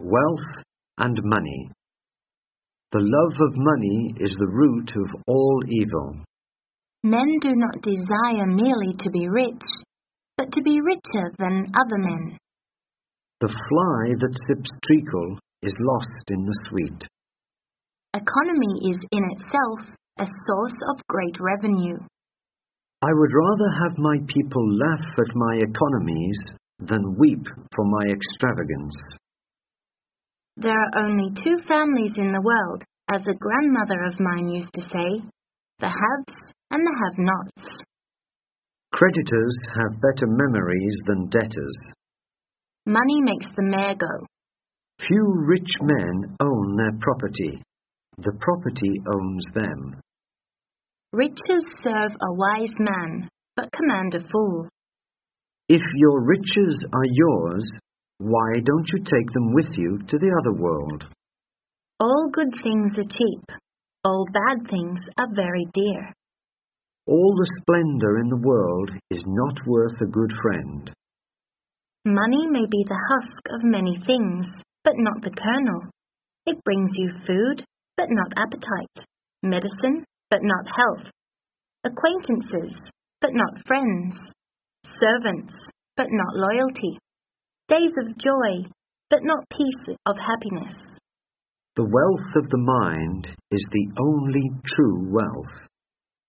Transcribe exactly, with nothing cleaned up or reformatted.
wealth and money. The love of money is the root of all evil. Men do not desire merely to be rich, but to be richer than other men. The fly that sips treacle is lost in the sweet. Economy is in itself a source of great revenue. I would rather have my people laugh at my economies than weep for my extravagance. There are only two families in the world, as a grandmother of mine used to say, the haves and the have-nots. Creditors have better memories than debtors. Money makes the mare go. Few rich men own their property. The property owns them. Riches serve a wise man, but command a fool. If your riches are yours, why don't you take them with you to the other world? All good things are cheap. All bad things are very dear. All the splendor in the world is not worth a good friend. Money may be the husk of many things, but not the kernel. It brings you food, but not appetite, medicine, but not health, acquaintances, but not friends, servants, but not loyalty, days of joy, but not peace of happiness. The wealth of the mind is the only true wealth.